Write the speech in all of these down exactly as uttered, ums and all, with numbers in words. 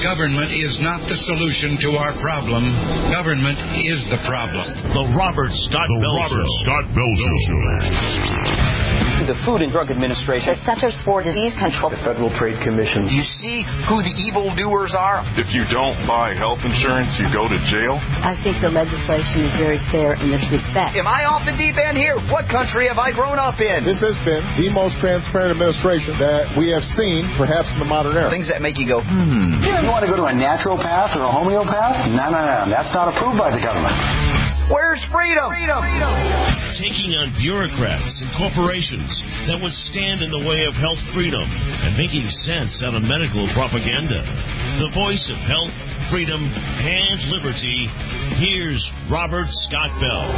Government is not the solution to our problem. Government is the problem. The Robert Scott the Bell Robert Show. Scott Bell Show. The Food and Drug Administration, the Centers for Disease Control, the Federal Trade Commission. You see who the evildoers are? If you don't buy health insurance, you go to jail. I think the legislation is very fair in this respect. Am I off the deep end here? What country have I grown up in? This has been the most transparent administration that we have seen, perhaps in the modern era. Things that make you go, hmm. You want to go to a naturopath or a homeopath? No, no, no. That's not approved by the government. Where's freedom? freedom? freedom? Taking on bureaucrats and corporations that would stand in the way of health freedom and making sense out of medical propaganda. The voice of health, freedom, and liberty. Here's Robert Scott Bell.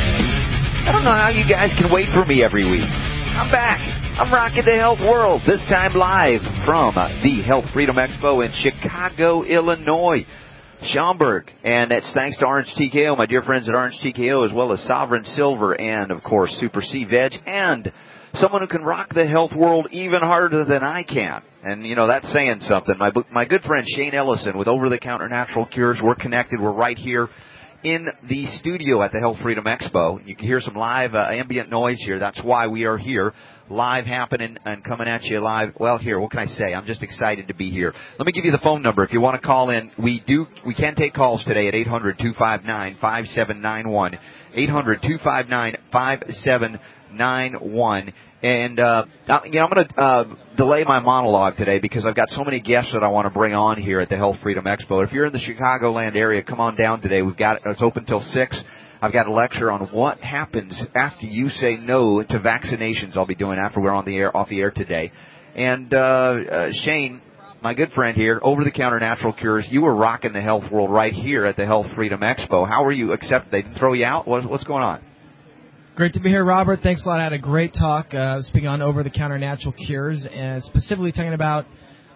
I don't know how you guys can wait for me every week. I'm back. I'm rocking the health world, this time live from the Health Freedom Expo in Chicago, Illinois. Schaumburg, and it's thanks to Orange T K O, my dear friends at Orange T K O, as well as Sovereign Silver and, of course, Super C Veg, and someone who can rock the health world even harder than I can. And, you know, that's saying something. My my good friend Shane Ellison with Over-the-Counter Natural Cures, we're connected. We're right here in the studio at the Health Freedom Expo. You can hear some live uh, ambient noise here. That's why we are here, live happening and coming at you live. Well, here, what can I say? I'm just excited to be here. Let me give you the phone number if you want to call in. We do. We can take calls today at eight hundred, two five nine, five seven nine one, eight hundred, two five nine, five seven nine one. And, uh, you know, I'm going to uh, delay my monologue today because I've got so many guests that I want to bring on here at the Health Freedom Expo. If you're in the Chicagoland area, come on down today. We've got it's open till six. I've got a lecture on what happens after you say no to vaccinations. I'll be doing after we're on the air, off the air today. And uh, uh, Shane, my good friend here, Over-the-Counter Natural Cures, you were rocking the health world right here at the Health Freedom Expo. How were you accepted? They didn't throw you out? What, what's going on? Great to be here, Robert. Thanks a lot. I had a great talk uh, speaking on over-the-counter natural cures, and specifically talking about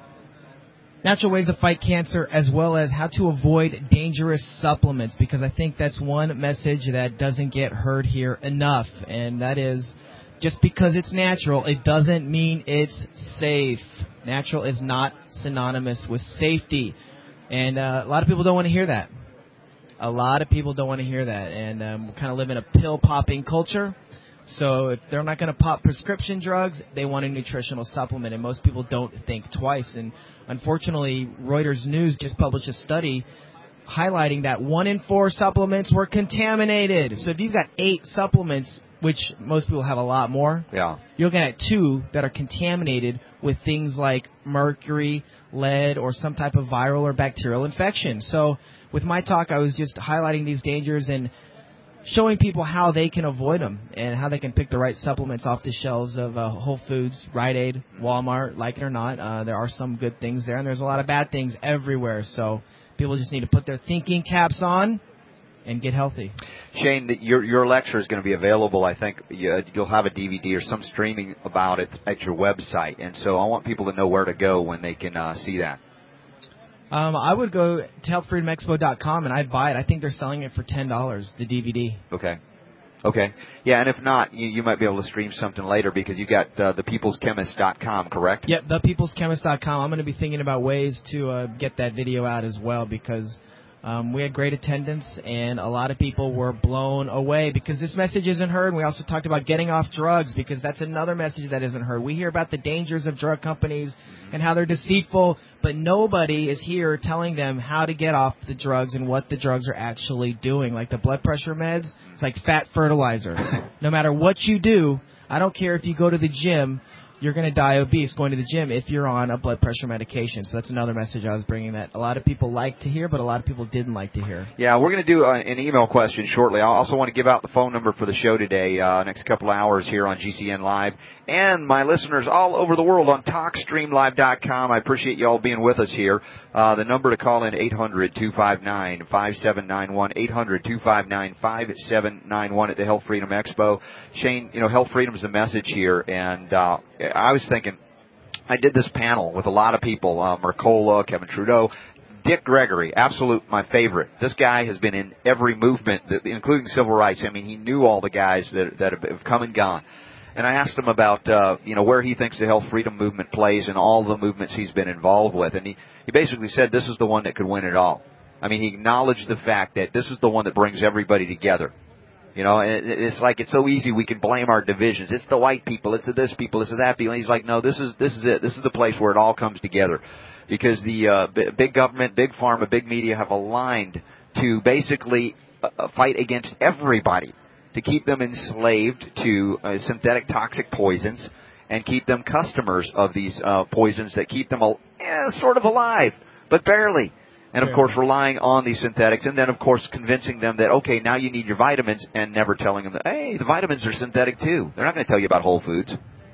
natural ways to fight cancer as well as how to avoid dangerous supplements, because I think that's one message that doesn't get heard here enough, and that is just because it's natural, it doesn't mean it's safe. Natural is not synonymous with safety, and uh, a lot of people don't want to hear that. A lot of people don't want to hear that, and um, we kind of live in a pill-popping culture. So if they're not going to pop prescription drugs, they want a nutritional supplement, and most people don't think twice. And unfortunately, Reuters News just published a study highlighting that one in four supplements were contaminated. So if you've got eight supplements, which most people have a lot more, yeah, you're looking at two that are contaminated with things like mercury, lead, or some type of viral or bacterial infection. So with my talk, I was just highlighting these dangers and showing people how they can avoid them and how they can pick the right supplements off the shelves of uh, Whole Foods, Rite Aid, Walmart. Like it or not, uh, there are some good things there, and there's a lot of bad things everywhere. So people just need to put their thinking caps on and get healthy. Shane, the, your your lecture is going to be available. I think you'll have a D V D or some streaming about it at your website, and so I want people to know where to go when they can uh, see that. Um, I would go to health freedom expo dot com and I'd buy it. I think they're selling it for ten dollars, the D V D. Okay. Okay. Yeah, and if not, you, you might be able to stream something later because you got uh, the peoples chemist dot com, correct? Yep, the peoples chemist dot com. I'm going to be thinking about ways to uh, get that video out as well because um, we had great attendance and a lot of people were blown away because this message isn't heard. We also talked about getting off drugs because that's another message that isn't heard. We hear about the dangers of drug companies and how they're deceitful, but nobody is here telling them how to get off the drugs and what the drugs are actually doing. Like the blood pressure meds, it's like fat fertilizer. No matter what you do, I don't care if you go to the gym, you're going to die obese going to the gym if you're on a blood pressure medication. So that's another message I was bringing that a lot of people like to hear, but a lot of people didn't like to hear. Yeah, we're going to do uh, an email question shortly. I also want to give out the phone number for the show today, uh, next couple of hours here on G C N Live. And my listeners all over the world on talk stream live dot com. I appreciate you all being with us here. Uh, the number to call in, eight hundred, two five nine, five seven nine one, eight hundred, two five nine, five seven nine one at the Health Freedom Expo. Shane, you know, Health Freedom is the message here, and uh, I was thinking, I did this panel with a lot of people, uh, Mercola, Kevin Trudeau, Dick Gregory, absolute my favorite. This guy has been in every movement, including civil rights. I mean, he knew all the guys that, that have come and gone. And I asked him about, uh, you know, where he thinks the health freedom movement plays in all the movements he's been involved with. And he, he basically said this is the one that could win it all. I mean, he acknowledged the fact that this is the one that brings everybody together. You know, and it, it's like it's so easy we can blame our divisions. It's the white people, it's the this people, it's the that people. And he's like, no, this is this is it. This is the place where it all comes together. Because the uh, b- big government, big pharma, big media have aligned to basically uh, fight against everybody, to keep them enslaved to uh, synthetic toxic poisons and keep them customers of these uh, poisons that keep them al- eh, sort of alive, but barely. And, of course, relying on these synthetics, and then, of course, convincing them that, okay, now you need your vitamins, and never telling them that, hey, the vitamins are synthetic, too. They're not going to tell you about Whole Foods.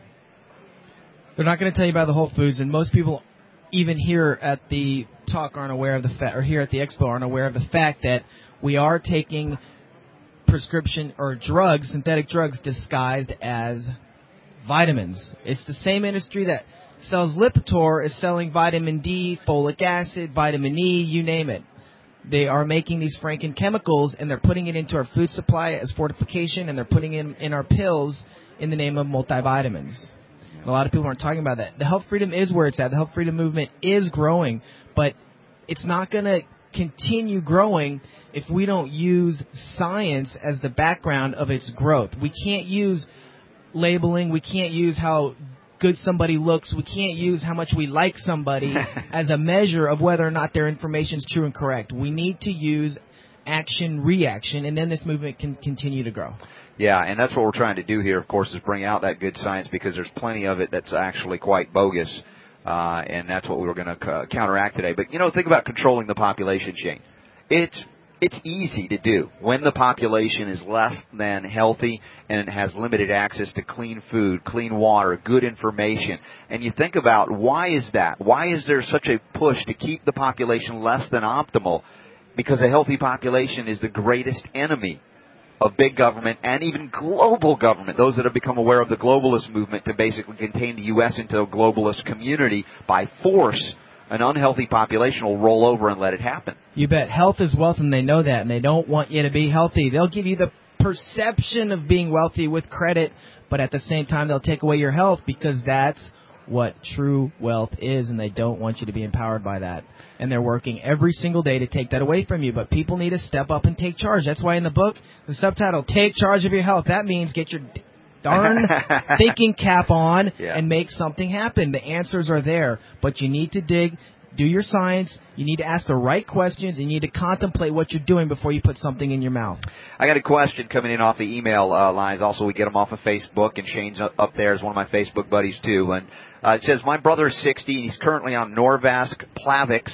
They're not going to tell you about the Whole Foods, and most people, even here at the talk, aren't aware of the fact, or here at the expo, aren't aware of the fact that we are taking prescription or drugs, synthetic drugs, disguised as vitamins. It's the same industry that sells Lipitor is selling vitamin D, folic acid, vitamin E, you name it. They are making these Franken chemicals, and they're putting it into our food supply as fortification, and they're putting it in, in our pills in the name of multivitamins. And a lot of people aren't talking about that. The health freedom is where it's at. The health freedom movement is growing, but it's not going to continue growing if we don't use science as the background of its growth. We can't use labeling. We can't use how good somebody looks. We can't use how much we like somebody as a measure of whether or not their information is true and correct. We need to use action, reaction, and then this movement can continue to grow. Yeah, and that's what we're trying to do here, of course, is bring out that good science, because there's plenty of it that's actually quite bogus, uh, and that's what we were going to c- counteract today. But, you know, think about controlling the population chain. It's It's easy to do when the population is less than healthy and has limited access to clean food, clean water, good information. And you think about, why is that? Why is there such a push to keep the population less than optimal? Because a healthy population is the greatest enemy of big government and even global government, those that have become aware of the globalist movement to basically contain the U S into a globalist community by force. An unhealthy population will roll over and let it happen. You bet. Health is wealth, and they know that, and they don't want you to be healthy. They'll give you the perception of being wealthy with credit, but at the same time, they'll take away your health, because that's what true wealth is, and they don't want you to be empowered by that. And they're working every single day to take that away from you, but people need to step up and take charge. That's why in the book, the subtitle, Take Charge of Your Health, that means get your darn thinking cap on yeah. and make something happen. The answers are there, but you need to dig, do your science, you need to ask the right questions, and you need to contemplate what you're doing before you put something in your mouth. I got a question coming in off the email uh, lines. Also, we get them off of Facebook, and Shane's up there as one of my Facebook buddies, too. And uh, it says, my brother is sixty, and he's currently on Norvasc, Plavix,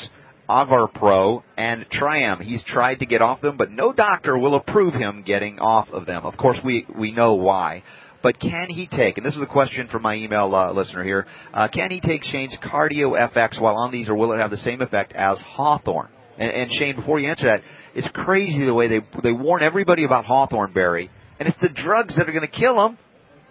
Avarpro, and Triam. He's tried to get off them, but no doctor will approve him getting off of them. Of course, we, we know why. But can he take, and this is a question from my email uh, listener here, uh, can he take Shane's Cardio F X while on these, or will it have the same effect as Hawthorne? And, and Shane, before you answer that, it's crazy the way they they warn everybody about Hawthorne berry, and it's the drugs that are going to kill him.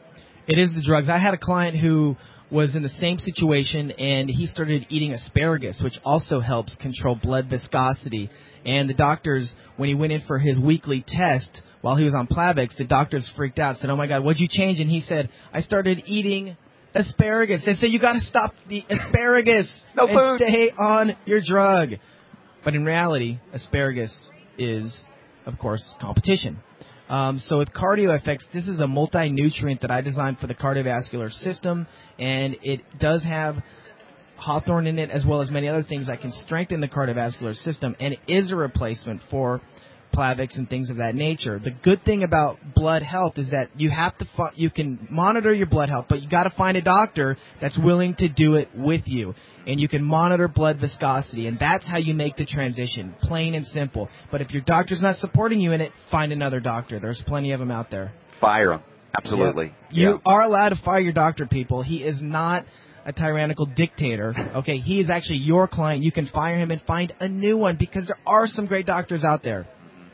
It is the drugs. I had a client who was in the same situation, and he started eating asparagus, which also helps control blood viscosity. And the doctors, when he went in for his weekly test, while he was on Plavix, the doctors freaked out, said, oh, my God, what'd you change? And he said, I started eating asparagus. They said, you got to stop the asparagus no and food. Stay on your drug. But in reality, asparagus is, of course, competition. Um, so with CardioFX, this is a multi-nutrient that I designed for the cardiovascular system, and it does have Hawthorne in it, as well as many other things that can strengthen the cardiovascular system, and it is a replacement for Plavix and things of that nature. The good thing about blood health is that you have to fu- you can monitor your blood health, but you got to find a doctor that's willing to do it with you, and you can monitor blood viscosity, and that's how you make the transition, plain and simple. But if your doctor's not supporting you in it, find another doctor. There's plenty of them out there. Fire them. Absolutely. Yep. You yeah. are allowed to fire your doctor, people. He is not a tyrannical dictator. Okay, he is actually your client. You can fire him and find a new one, because there are some great doctors out there.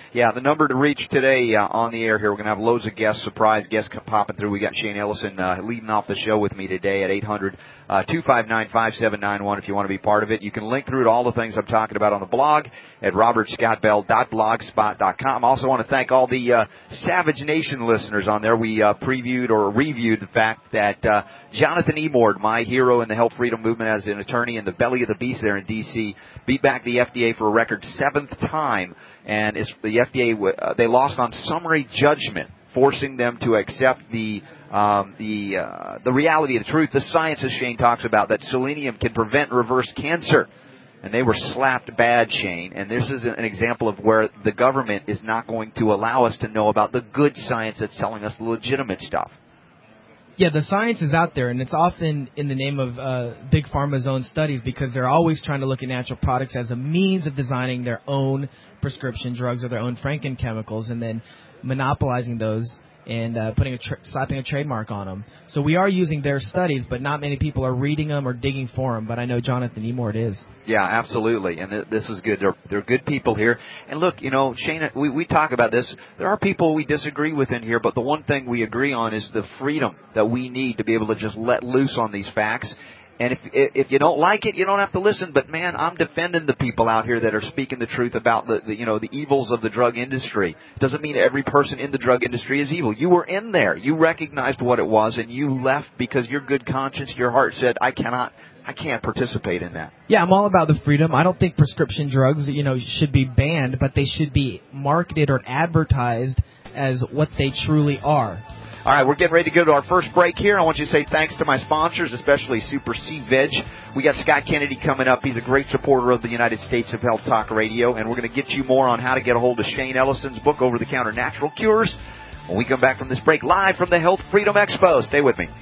Yeah, the number to reach today uh, on the air here, we're going to have loads of guests, surprise guests popping through. We got Shane Ellison uh, leading off the show with me today at eight hundred, two five nine, five seven nine one if you want to be part of it. You can link through to all the things I'm talking about on the blog at robert scott bell dot blogspot dot com. I also want to thank all the uh, Savage Nation listeners on there. We uh, previewed or reviewed the fact that uh, Jonathan Emord, my hero in the health freedom movement as an attorney in the belly of the beast there in D C, beat back the F D A for a record seventh time. And it's, the F D A, uh, they lost on summary judgment, forcing them to accept the um, the uh, the reality of the truth, the science, as Shane talks about, that selenium can prevent and reverse cancer. And they were slapped bad, Shane. And this is an example of where the government is not going to allow us to know about the good science that's telling us the legitimate stuff. Yeah, the science is out there, and it's often in the name of uh, Big Pharma's own studies, because they're always trying to look at natural products as a means of designing their own prescription drugs or their own Franken chemicals, and then monopolizing those and uh, putting a tra- slapping a trademark on them. So we are using their studies, but not many people are reading them or digging for them. But I know Jonathan Emord is. Yeah, absolutely, and th- this is good. They're, they're good people here. And look, you know, Shane, we, we talk about this. There are people we disagree with in here, but the one thing we agree on is the freedom that we need to be able to just let loose on these facts. And if if you don't like it, you don't have to listen. But man, I'm defending the people out here that are speaking the truth about the, the you know the evils of the drug industry. Doesn't mean every person in the drug industry is evil. You were in there. You recognized what it was, and you left because your good conscience, your heart said, I cannot, I can't participate in that. Yeah, I'm all about the freedom. I don't think prescription drugs, you know, should be banned, but they should be marketed or advertised as what they truly are. All right, we're getting ready to go to our first break here. I want you to say thanks to my sponsors, especially Super C Veg. We got Scott Kennedy coming up. He's a great supporter of the United States of Health Talk Radio, and we're going to get you more on how to get a hold of Shane Ellison's book, Over-the-Counter Natural Cures, when we come back from this break live from the Health Freedom Expo. Stay with me.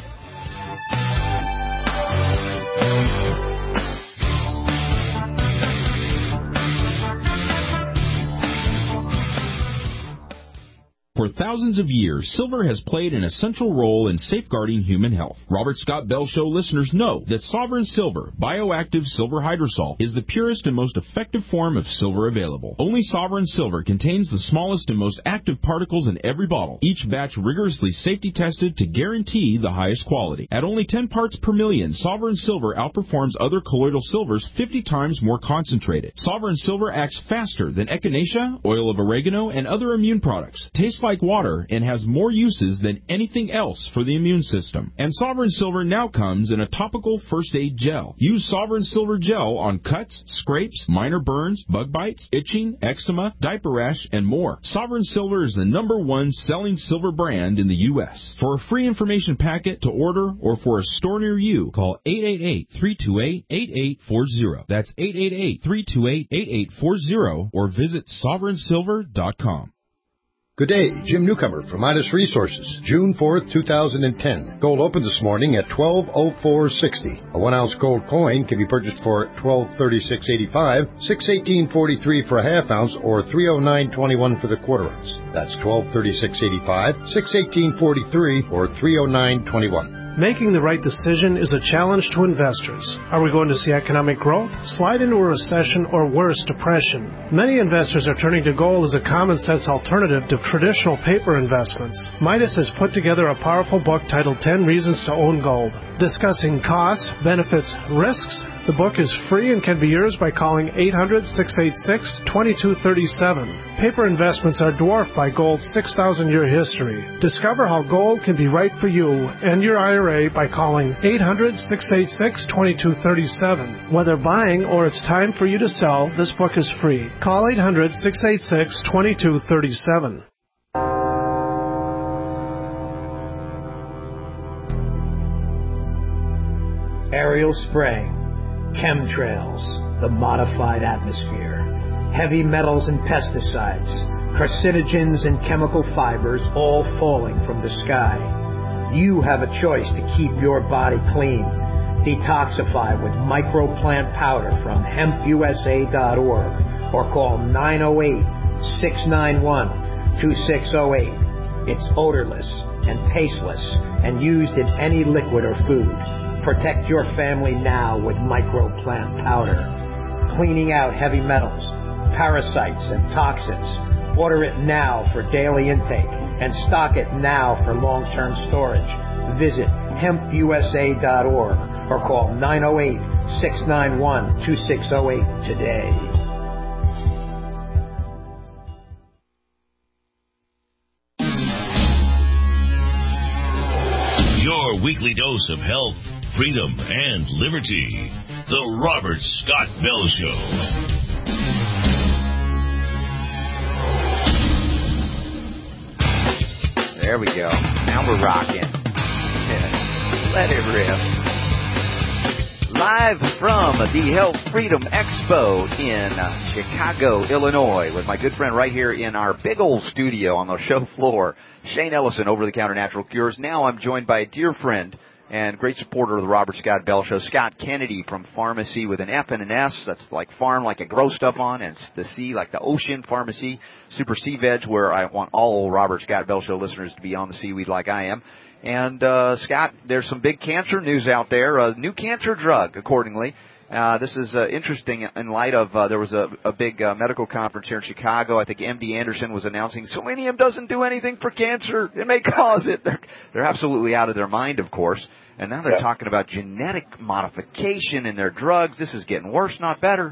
For thousands of years, silver has played an essential role in safeguarding human health. Robert Scott Bell Show listeners know that Sovereign Silver, bioactive silver hydrosol, is the purest and most effective form of silver available. Only Sovereign Silver contains the smallest and most active particles in every bottle, each batch rigorously safety tested to guarantee the highest quality. At only ten parts per million, Sovereign Silver outperforms other colloidal silvers fifty times more concentrated. Sovereign Silver acts faster than echinacea, oil of oregano, and other immune products. Tastes like water and has more uses than anything else for the immune system. And Sovereign Silver now comes in a topical first aid gel. Use Sovereign Silver gel on cuts, scrapes, minor burns, bug bites, itching, eczema, diaper rash, and more. Sovereign Silver is the number one selling silver brand in the U S For a free information packet to order or for a store near you, call eight eight eight, three two eight, eight eight four zero. That's eight eight eight, three two eight, eight eight four zero or visit sovereign silver dot com. Good day, Jim Newcomer from Midas Resources, June fourth, two thousand ten. Gold opened this morning at twelve oh four sixty. A one-ounce gold coin can be purchased for twelve thirty-six eighty-five, six eighteen forty-three for a half ounce, or three oh nine twenty-one for the quarter ounce. That's twelve thirty-six eighty-five, six eighteen forty-three, or three oh nine twenty-one. Making the right decision is a challenge to investors. Are we going to see economic growth, slide into a recession, or worse, depression? Many investors are turning to gold as a common-sense alternative to traditional paper investments. Midas has put together a powerful book titled ten Reasons to Own Gold. Discussing costs, benefits, risks, the book is free and can be yours by calling eight hundred, six eight six, two two three seven. Paper investments are dwarfed by gold's six thousand year history. Discover how gold can be right for you and your I R A by calling eight hundred, six eight six, two two three seven. Whether buying or it's time for you to sell, this book is free. Call eight hundred, six eight six, two two three seven. Aerial spraying, chemtrails, the modified atmosphere, heavy metals and pesticides, carcinogens and chemical fibers all falling from the sky. You have a choice to keep your body clean. Detoxify with microplant powder from hemp U S A dot org or call nine oh eight, six nine one, two six oh eight. It's odorless and tasteless and used in any liquid or food. Protect your family now with microplant powder. Cleaning out heavy metals, parasites, and toxins. Order it now for daily intake and stock it now for long-term storage. Visit hemp u s a dot org or call nine oh eight, six nine one, two six oh eight today. Your weekly dose of health, freedom, and liberty. The Robert Scott Bell Show. There we go. Now we're rocking. Let it rip. Live from the Health Freedom Expo in Chicago, Illinois, with my good friend right here in our big old studio on the show floor, Shane Ellison, Over-the-Counter Natural Cures. Now I'm joined by a dear friend and great supporter of the Robert Scott Bell Show, Scott Kennedy from Pharmacy with an F and an S. That's like farm, like I grow stuff on, and the C, like the ocean, Pharmacy, Super Sea Veg, where I want all Robert Scott Bell Show listeners to be on the seaweed like I am. And, uh, Scott, there's some big cancer news out there, a new cancer drug, accordingly. Uh, this is uh, interesting in light of uh, there was a, a big uh, medical conference here in Chicago. I think M D Anderson was announcing selenium doesn't do anything for cancer. It may cause it. They're, they're absolutely out of their mind, of course. And now they're yeah. talking about genetic modification in their drugs. This is getting worse, not better.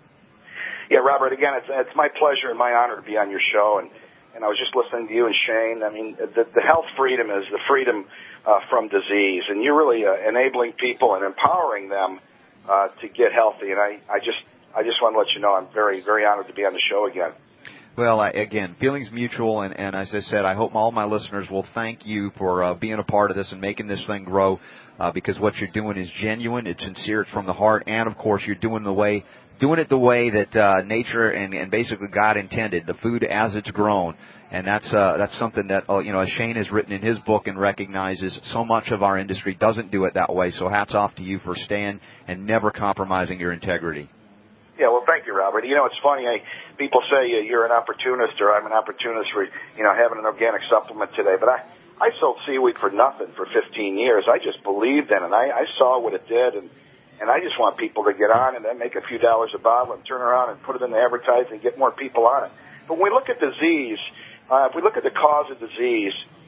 Yeah, Robert, again, it's, it's my pleasure and my honor to be on your show. And, and I was just listening to you and Shane. I mean, the, the health freedom is the freedom uh, from disease. And you're really uh, enabling people and empowering them Uh, to get healthy, and I, I just, I just want to let you know I'm very, very honored to be on the show again. Well, I, again, feelings mutual, and, and as I said, I hope all my listeners will thank you for uh, being a part of this and making this thing grow, uh, because what you're doing is genuine, it's sincere, it's from the heart, and of course you're doing the way, doing it the way that uh, nature and, and basically God intended, the food as it's grown. And that's uh, that's something that, uh, you know, as Shane has written in his book and recognizes, so much of our industry doesn't do it that way. So hats off to you for staying and never compromising your integrity. Yeah, well, thank you, Robert. You know, it's funny. I, people say uh, you're an opportunist, or I'm an opportunist for, you know, having an organic supplement today. But I, I sold seaweed for nothing for fifteen years. I just believed in it. I, I saw what it did, and and I just want people to get on and then make a few dollars a bottle and turn around and put it in the advertising and get more people on it. But when we look at disease, Uh, if we look at the cause of disease,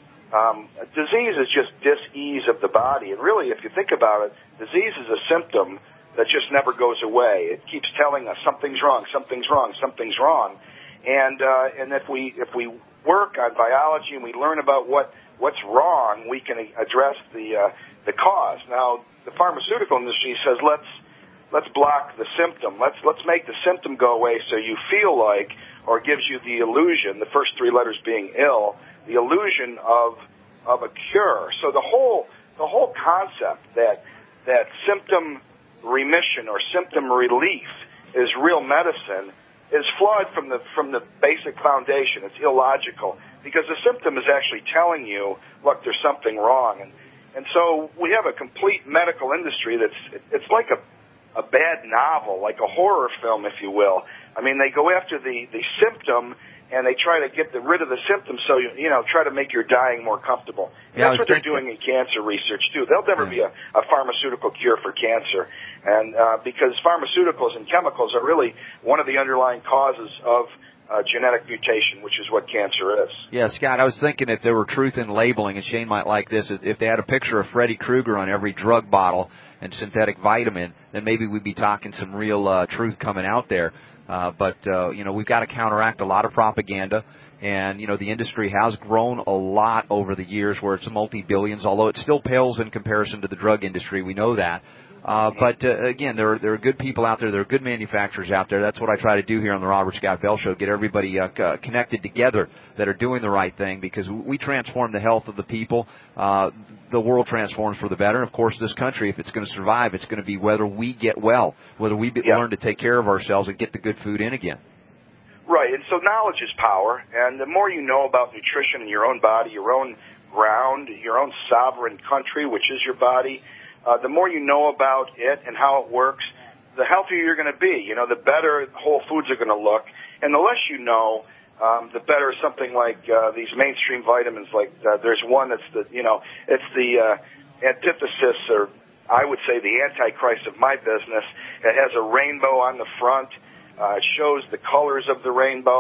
um, disease is just dis-ease of the body. And really, if you think about it, disease is a symptom that just never goes away. It keeps telling us something's wrong, something's wrong, something's wrong. And uh, and if we if we work on biology and we learn about what what's wrong, we can address the uh, the cause. Now, the pharmaceutical industry says let's let's block the symptom. Let's let's make the symptom go away so you feel like, or gives you the illusion, the first three letters being ill, the illusion of of a cure. So the whole the whole concept that that symptom remission or symptom relief is real medicine is flawed from the from the basic foundation. It's illogical because the symptom is actually telling you, look, there's something wrong. And and so we have a complete medical industry that's it's like a a bad novel, like a horror film, if you will. I mean, they go after the, the symptom, and they try to get the, rid of the symptom so, you, you know, try to make your dying more comfortable. And yeah, that's what they're doing in cancer research, too. There'll never yeah. be a, a pharmaceutical cure for cancer, and uh, because pharmaceuticals and chemicals are really one of the underlying causes of uh, genetic mutation, which is what cancer is. Yeah, Scott, I was thinking if there were truth in labeling, and Shane might like this, if they had a picture of Freddy Krueger on every drug bottle and synthetic vitamin, then maybe we'd be talking some real uh, truth coming out there. Uh, but, uh, you know, we've got to counteract a lot of propaganda. And, you know, the industry has grown a lot over the years where it's multi-billions, although it still pales in comparison to the drug industry. We know that. Uh, but, uh, again, there are, there are good people out there. There are good manufacturers out there. That's what I try to do here on the Robert Scott Bell Show, get everybody uh, c- connected together that are doing the right thing, because we transform the health of the people. Uh, the world transforms for the better. And, of course, this country, if it's going to survive, it's going to be whether we get well, whether we be, yeah. learn to take care of ourselves and get the good food in again. Right, and so knowledge is power, and the more you know about nutrition in your own body, your own ground, your own sovereign country, which is your body, Uh, the more you know about it and how it works, the healthier you're going to be. You know, the better whole foods are going to look. And the less you know, um, the better something like uh, these mainstream vitamins. Like uh, there's one that's the, you know, it's the uh, antithesis, or I would say the antichrist of my business. It has a rainbow on the front. Uh, it shows the colors of the rainbow.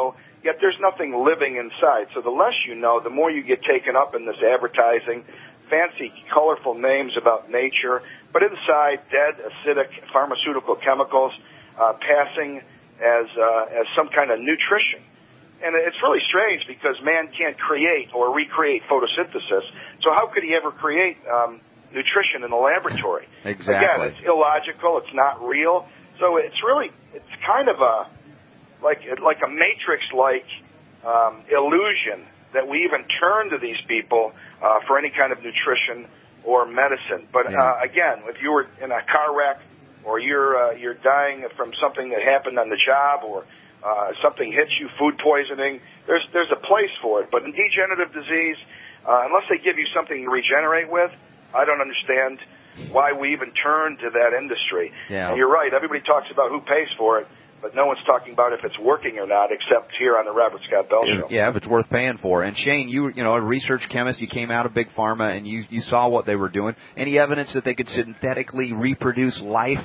yet there's nothing living inside. So the less you know, the more you get taken up in this advertising, fancy, colorful names about nature, but inside, dead, acidic pharmaceutical chemicals uh, passing as uh, as some kind of nutrition. And it's really strange because man can't create or recreate photosynthesis, so how could he ever create um, nutrition in the laboratory? Exactly. Again, it's illogical, it's not real, so it's really, it's kind of a, like like a Matrix-like um, illusion that we even turn to these people uh, for any kind of nutrition or medicine. But yeah. uh, again, if you were in a car wreck or you're uh, you're dying from something that happened on the job or uh, something hits you, food poisoning, there's there's a place for it. But in degenerative disease, uh, unless they give you something to regenerate with, I don't understand why we even turn to that industry. Yeah. And you're right, everybody talks about who pays for it, but no one's talking about if it's working or not, except here on the Robert Scott Bell Show. Yeah, if it's worth paying for. And Shane, you you know, a research chemist, you came out of Big Pharma, and you you saw what they were doing. Any evidence that they could synthetically reproduce life?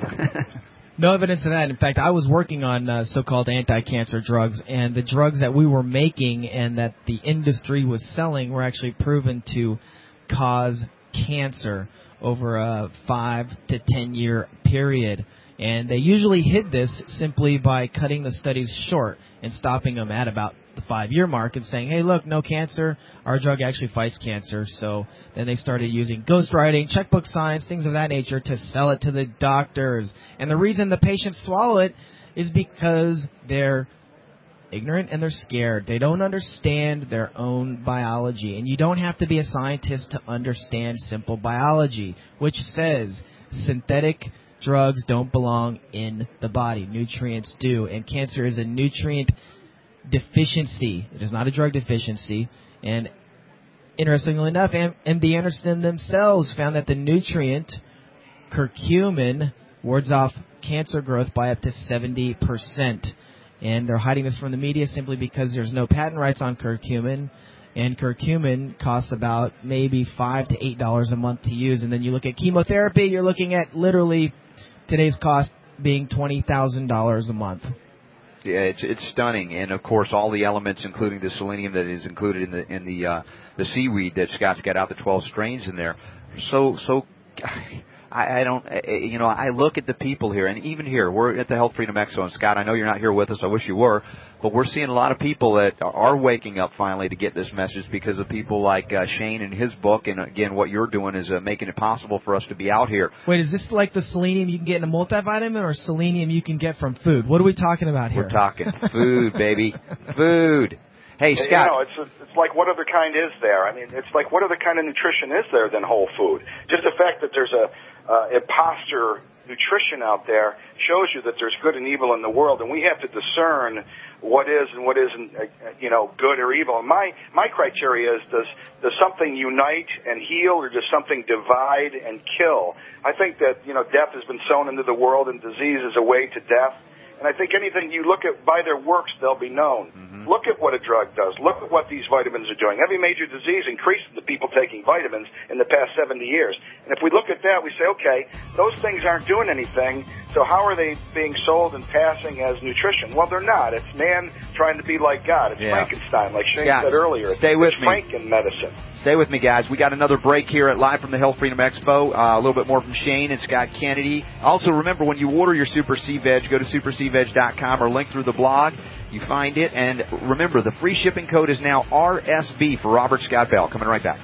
No evidence of that. In fact, I was working on uh, so-called anti-cancer drugs, and the drugs that we were making and that the industry was selling were actually proven to cause cancer over a five to ten year period. And they usually hid this simply by cutting the studies short and stopping them at about the five-year mark and saying, hey, look, no cancer. Our drug actually fights cancer. So then they started using ghostwriting, checkbook signs, things of that nature to sell it to the doctors. And the reason the patients swallow it is because they're ignorant and they're scared. They don't understand their own biology. And you don't have to be a scientist to understand simple biology, which says synthetic drugs don't belong in the body. Nutrients do. And cancer is a nutrient deficiency. It is not a drug deficiency. And interestingly enough, M D Anderson themselves found that the nutrient curcumin wards off cancer growth by up to seventy percent. And they're hiding this from the media simply because there's no patent rights on curcumin. And curcumin costs about maybe five to eight dollars a month to use. And then you look at chemotherapy, you're looking at literally today's cost being twenty thousand dollars a month. Yeah, it's it's stunning, and of course all the elements, including the selenium that is included in the in the uh, the seaweed that Scott's got out, the twelve strains in there. So so. I, I don't, you know, I look at the people here, and even here, we're at the Health Freedom Expo, and Scott, I know you're not here with us, I wish you were, but we're seeing a lot of people that are waking up finally to get this message because of people like uh, Shane and his book, and again, what you're doing is uh, making it possible for us to be out here. Wait, is this like the selenium you can get in a multivitamin, or selenium you can get from food? What are we talking about here? We're talking food, baby, food. Hey, Scott. You know, it's a, it's like what other kind is there? I mean, it's like what other kind of nutrition is there than whole food? Just the fact that there's a uh, imposter nutrition out there shows you that there's good and evil in the world, and we have to discern what is and what isn't, uh, you know, good or evil. And my my criteria is does does something unite and heal, or does something divide and kill? I think that, you know, death has been sown into the world, and disease is a way to death. And I think anything you look at by their works, they'll be known. Mm-hmm. Look at what a drug does. Look at what these vitamins are doing. Every major disease increased the people taking vitamins in the past seventy years. And if we look at that, we say, okay, those things aren't doing anything, so how are they being sold and passing as nutrition? Well, they're not. It's man trying to be like God. It's yeah. Frankenstein, like Shane Scott, said earlier. Stay with it's me. Franken medicine. Stay with me, guys. We got another break here at Live from the Health Freedom Expo. Uh, a little bit more from Shane and Scott Kennedy. Also, remember, when you order your Super C Veg, go to super c veg dot com or link through the blog. You find it. And remember, the free shipping code is now R S B for Robert Scott Bell. Coming right back.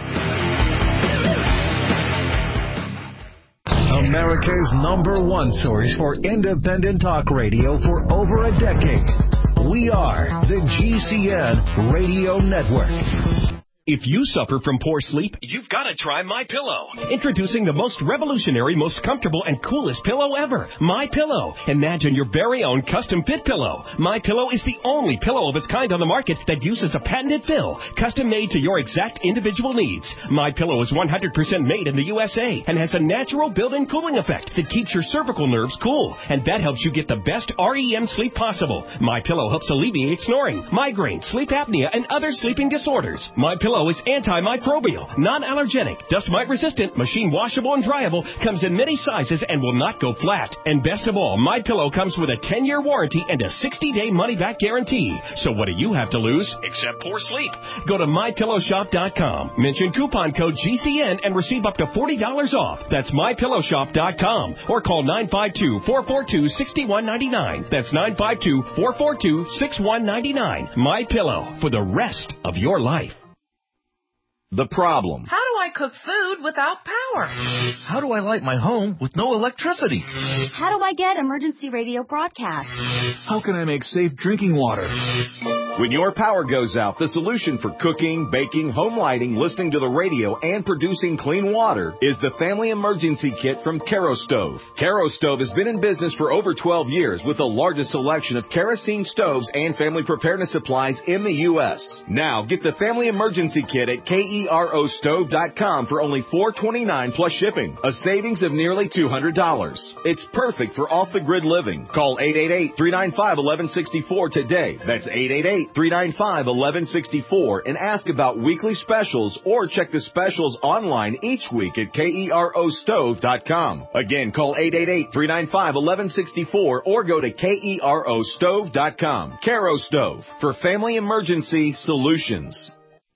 America's number one source for independent talk radio for over a decade. We are the G C N Radio Network. If you suffer from poor sleep, you've got to try MyPillow. Introducing the most revolutionary, most comfortable, and coolest pillow ever, MyPillow. Imagine your very own custom-fit pillow. MyPillow is the only pillow of its kind on the market that uses a patented fill, custom-made to your exact individual needs. MyPillow is one hundred percent made in the U S A and has a natural built-in cooling effect that keeps your cervical nerves cool, and that helps you get the best R E M sleep possible. MyPillow helps alleviate snoring, migraine, sleep apnea, and other sleeping disorders. MyPillow Pillow is antimicrobial, non-allergenic, dust mite resistant, machine washable and dryable, comes in many sizes and will not go flat. And best of all, My Pillow comes with a ten-year warranty and a sixty-day money-back guarantee. So what do you have to lose except poor sleep? Go to my pillow shop dot com. Mention coupon code G C N and receive up to forty dollars off. That's my pillow shop dot com. Or call nine five two, four four two, six one nine nine. That's nine five two, four four two, six one nine nine. My Pillow, for the rest of your life. The problem. How do I cook food without power? How do I light my home with no electricity? How do I get emergency radio broadcasts? How can I make safe drinking water? When your power goes out, the solution for cooking, baking, home lighting, listening to the radio, and producing clean water is the Family Emergency Kit from Kerastove. Kerastove has been in business for over twelve years with the largest selection of kerosene stoves and family preparedness supplies in the U S. Now, get the Family Emergency Kit at kero stove dot com for only four dollars and twenty-nine cents plus shipping, a savings of nearly two hundred dollars. It's perfect for off-the-grid living. Call eight eight eight, three nine five, one one six four today. That's eight eight eight, three nine five, one one six four and ask about weekly specials or check the specials online each week at kero stove dot com. Again, call eight eight eight, three nine five, one one six four or go to kero stove dot com. Kerastove, for family emergency solutions.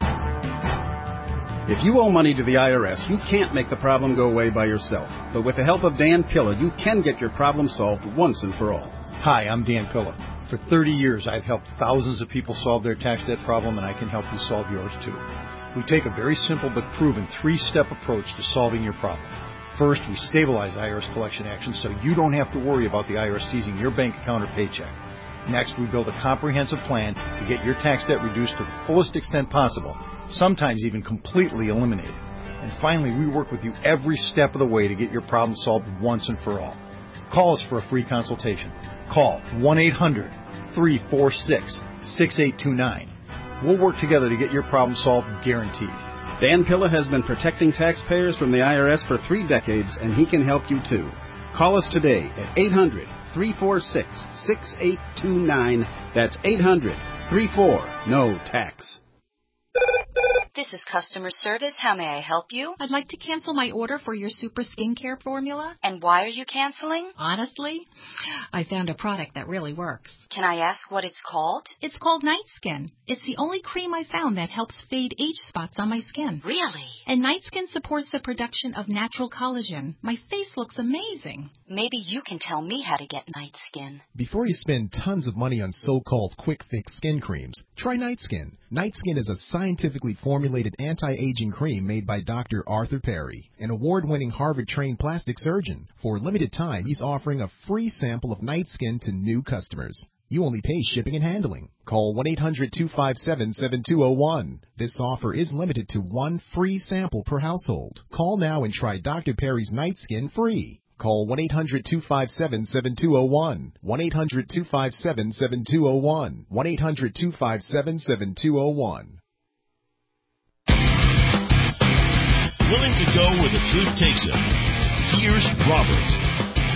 If you owe money to the I R S, you can't make the problem go away by yourself. But with the help of Dan Pilla, you can get your problem solved once and for all. Hi, I'm Dan Pilla. For thirty years, I've helped thousands of people solve their tax debt problem, and I can help you solve yours too. We take a very simple but proven three-step approach to solving your problem. First, we stabilize I R S collection actions so you don't have to worry about the I R S seizing your bank account or paycheck. Next, we build a comprehensive plan to get your tax debt reduced to the fullest extent possible, sometimes even completely eliminated. And finally, we work with you every step of the way to get your problem solved once and for all. Call us for a free consultation. Call one eight hundred, three four six, six eight two nine. We'll work together to get your problem solved, guaranteed. Dan Pilla has been protecting taxpayers from the I R S for three decades, and he can help you too. Call us today at eight hundred, three four six, six eight two nine. That's eight hundred, three four, N O tax. This is customer service. How may I help you? I'd like to cancel my order for your super skincare formula. And why are you canceling? Honestly, I found a product that really works. Can I ask what it's called? It's called Night Skin. It's the only cream I found that helps fade age spots on my skin. Really? And Night Skin supports the production of natural collagen. My face looks amazing. Maybe you can tell me how to get Night Skin. Before you spend tons of money on so-called quick fix skin creams, try Night Skin. Night Skin is a scientifically formulated anti-aging cream made by Doctor Arthur Perry, an award-winning Harvard-trained plastic surgeon. For a limited time, he's offering a free sample of Night Skin to new customers. You only pay shipping and handling. Call one eight hundred, two five seven, seven two zero one. This offer is limited to one free sample per household. Call now and try Doctor Perry's Night Skin free. Call one eight hundred, two five seven, seven two zero one. one eight hundred, two five seven, seven two zero one. one eight hundred, two five seven, seven two zero one. Willing to go where the truth takes him. Here's Robert.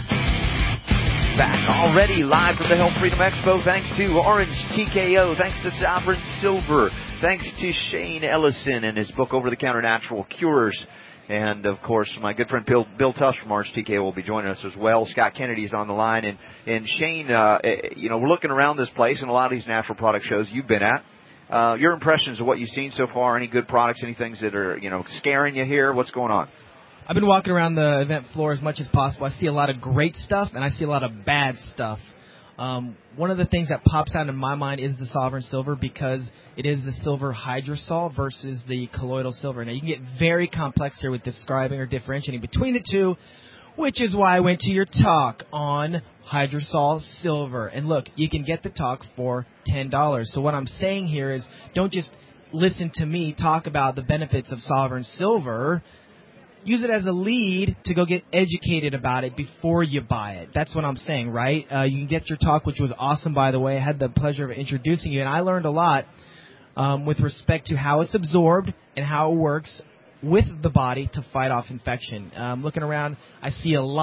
Back already live from the Health Freedom Expo. Thanks to Orange T K O. Thanks to Sovereign Silver. Thanks to Shane Ellison and his book Over the Counter Natural Cures. And, of course, my good friend Bill, Bill Tush from Orange T K O will be joining us as well. Scott Kennedy is on the line. And, and Shane, uh, you know, we're looking around this place and a lot of these natural product shows you've been at. Uh, your impressions of what you've seen so far, any good products, any things that are, you know, scaring you here? What's going on? I've been walking around the event floor as much as possible. I see a lot of great stuff, and I see a lot of bad stuff. Um, one of the things that pops out in my mind is the Sovereign Silver because it is the silver hydrosol versus the colloidal silver. Now, you can get very complex here with describing or differentiating between the two, which is why I went to your talk on hydrosol silver. And look, you can get the talk for ten dollars. So what I'm saying here is don't just listen to me talk about the benefits of Sovereign Silver. Use it as a lead to go get educated about it before you buy it. That's what I'm saying, right? Uh, you can get your talk, which was awesome, by the way. I had the pleasure of introducing you, and I learned a lot um, with respect to how it's absorbed and how it works with the body to fight off infection. Um, looking around, I see a lot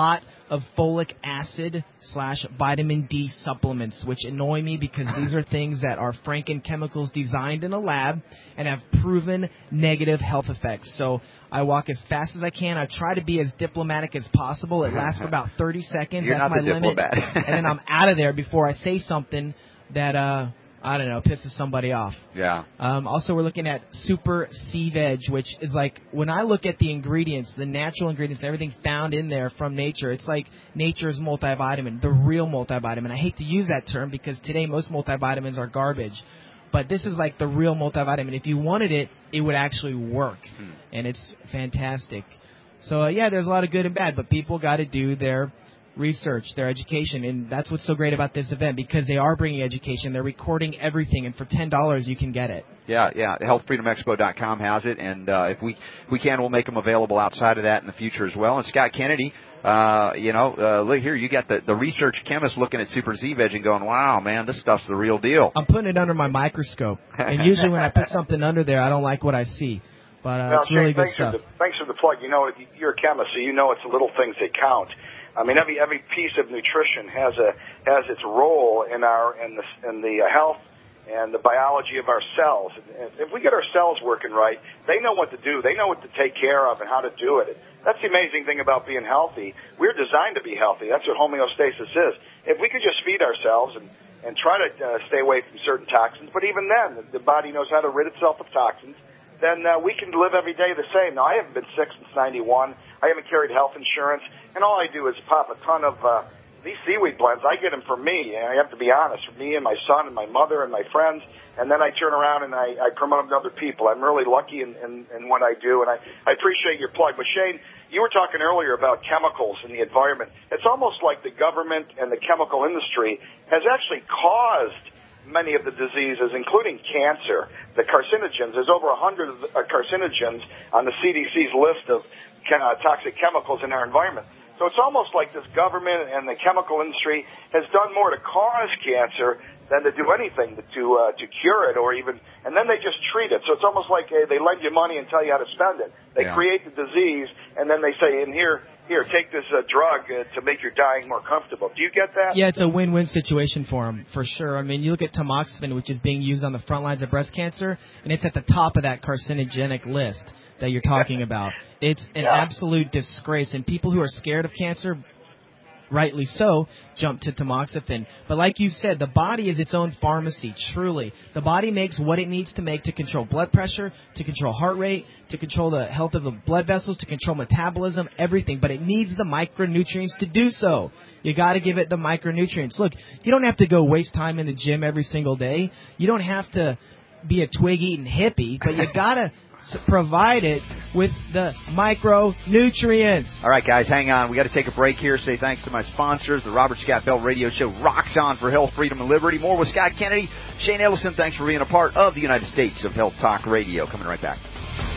of folic acid slash vitamin D supplements, which annoy me because these are things that are Franken chemicals designed in a lab and have proven negative health effects. So I walk as fast as I can. I try to be as diplomatic as possible. It lasts for about thirty seconds. You're That's not my the limit. diplomat. And then I'm out of there before I say something that, uh, I don't know, pisses somebody off. Yeah. Um, also, we're looking at Super C Veg, which is like, when I look at the ingredients, the natural ingredients, everything found in there from nature, it's like nature's multivitamin, the real multivitamin. I hate to use that term because today most multivitamins are garbage. But this is like the real multivitamin. If you wanted it, it would actually work. Hmm. And it's fantastic. So, uh, yeah, there's a lot of good and bad, but people got to do their research, their education, and that's what's so great about this event, because they are bringing education. They're recording everything, and for ten dollars you can get it. Yeah, yeah. health freedom expo dot com has it, and uh, if we if we can, we'll make them available outside of that in the future as well. And Scott Kennedy, uh, you know, uh, look here, you got the, the research chemist looking at Super Z-Veg and going, wow, man, this stuff's the real deal. I'm putting it under my microscope, and usually when I put something under there, I don't like what I see. But uh, well, it's really Shane, good thanks stuff. For the, thanks for the plug. You know, you're a chemist, so you know it's the little things that count. I mean, every every piece of nutrition has a has its role in our in the in the health and the biology of our cells. And if we get our cells working right, they know what to do. They know what to take care of and how to do it. That's the amazing thing about being healthy. We're designed to be healthy. That's what homeostasis is. If we could just feed ourselves and and try to uh, stay away from certain toxins, but even then, the body knows how to rid itself of toxins. Then uh, we can live every day the same. Now, I haven't been sick since ninety-one. I haven't carried health insurance, and all I do is pop a ton of uh, these seaweed blends. I get them for me, and I have to be honest, for me and my son and my mother and my friends, and then I turn around and I, I promote them to other people. I'm really lucky in, in, in what I do, and I, I appreciate your plug. But, Shane, you were talking earlier about chemicals in the environment. It's almost like the government and the chemical industry has actually caused many of the diseases, including cancer, the carcinogens. There's over one hundred carcinogens on the C D C's list of uh, toxic chemicals in our environment. So it's almost like this government and the chemical industry has done more to cause cancer than to do anything to to, uh, to cure it, or even, and then they just treat it. So it's almost like uh, they lend you money and tell you how to spend it. They yeah. create the disease, and then they say, "In here, here, take this uh, drug uh, to make your dying more comfortable." Do you get that? Yeah, it's a win-win situation for them, for sure. I mean, you look at tamoxifen, which is being used on the front lines of breast cancer, and it's at the top of that carcinogenic list that you're talking about. It's an yeah. absolute disgrace, and people who are scared of cancer, rightly so, jump to tamoxifen. But like you said, the body is its own pharmacy, truly. The body makes what it needs to make to control blood pressure, to control heart rate, to control the health of the blood vessels, to control metabolism, everything. But it needs the micronutrients to do so. You got to give it the micronutrients. Look, you don't have to go waste time in the gym every single day. You don't have to be a twig-eating hippie, but you got to provide it with the micronutrients. All right, guys, hang on. We got to take a break here. Say thanks to my sponsors. The Robert Scott Bell Radio Show rocks on for health, freedom, and liberty. More with Scott Kennedy. Shane Ellison, thanks for being a part of the United States of Health Talk Radio. Coming right back.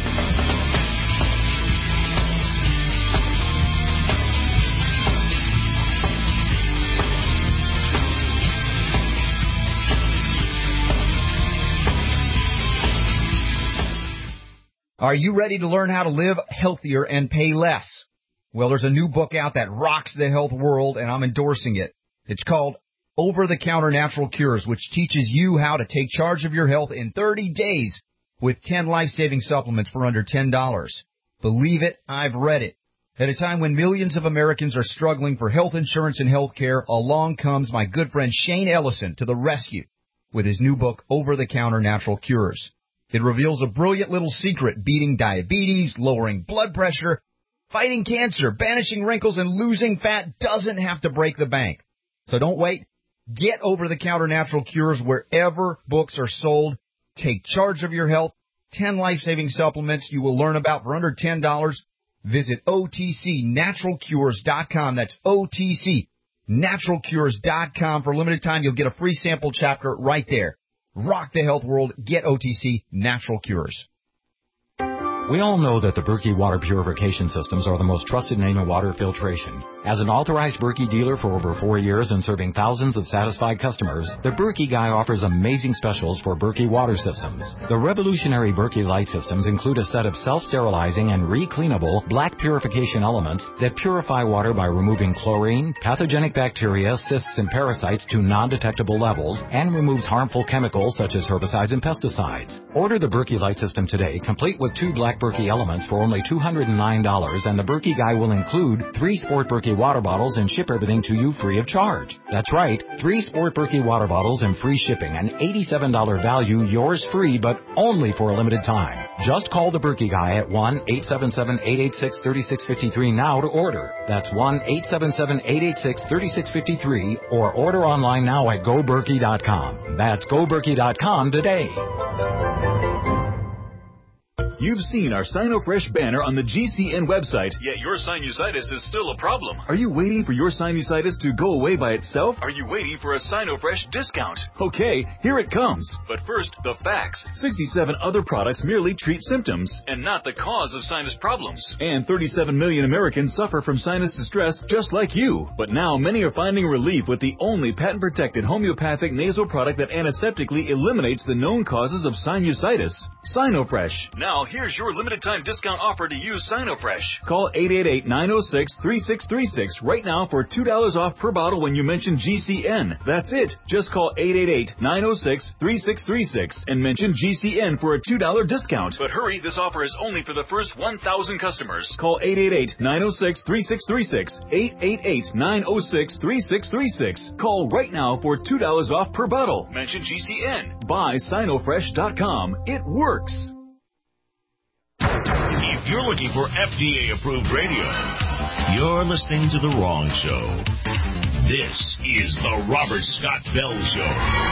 Are you ready to learn how to live healthier and pay less? Well, there's a new book out that rocks the health world, and I'm endorsing it. It's called Over-the-Counter Natural Cures, which teaches you how to take charge of your health in thirty days with ten life-saving supplements for under ten dollars. Believe it, I've read it. At a time when millions of Americans are struggling for health insurance and health care, along comes my good friend Shane Ellison to the rescue with his new book, Over-the-Counter Natural Cures. It reveals a brilliant little secret: beating diabetes, lowering blood pressure, fighting cancer, banishing wrinkles, and losing fat doesn't have to break the bank. So don't wait. Get Over-the-Counter Natural Cures wherever books are sold. Take charge of your health. ten life-saving supplements you will learn about for under ten dollars. Visit O T C natural cures dot com. That's O T C natural cures dot com. For a limited time, you'll get a free sample chapter right there. Rock the health world. Get O T C Natural Cures. We all know that the Berkey water purification systems are the most trusted name in water filtration. As an authorized Berkey dealer for over four years and serving thousands of satisfied customers, the Berkey Guy offers amazing specials for Berkey water systems. The revolutionary Berkey Light systems include a set of self-sterilizing and re-cleanable black purification elements that purify water by removing chlorine, pathogenic bacteria, cysts, and parasites to non-detectable levels, and removes harmful chemicals such as herbicides and pesticides. Order the Berkey Light system today, complete with two black Berkey elements for only two hundred nine dollars, and the Berkey Guy will include three Sport Berkey water bottles and ship everything to you free of charge. That's right, three Sport Berkey water bottles and free shipping, an eighty-seven dollars value, yours free, but only for a limited time. Just call the Berkey Guy at one eight seven seven, eight eight six, three six five three now to order. That's one eight seven seven, eight eight six, three six five three, or order online now at go berkey dot com. That's go berkey dot com today. You've seen our SinoFresh banner on the G C N website, yet your sinusitis is still a problem. Are you waiting for your sinusitis to go away by itself? Are you waiting for a SinoFresh discount? Okay, here it comes. But first, the facts. sixty-seven other products merely treat symptoms and not the cause of sinus problems. And thirty-seven million Americans suffer from sinus distress just like you. But now many are finding relief with the only patent-protected homeopathic nasal product that antiseptically eliminates the known causes of sinusitis. SinoFresh. Now, here's your limited time discount offer to use SinoFresh. Call eight eight eight, nine oh six, three six three six right now for two dollars off per bottle when you mention G C N. That's it. Just call eight eight eight, nine oh six, three six three six and mention G C N for a two dollars discount. But hurry, this offer is only for the first one thousand customers. Call eight eight eight, nine oh six, three six three six, eight eight eight, nine oh six, three six three six. Call right now for two dollars off per bottle. Mention G C N. Buy Sinofresh dot com. It works. If you're looking for F D A-approved radio, you're listening to the wrong show. This is the Robert Scott Bell Show.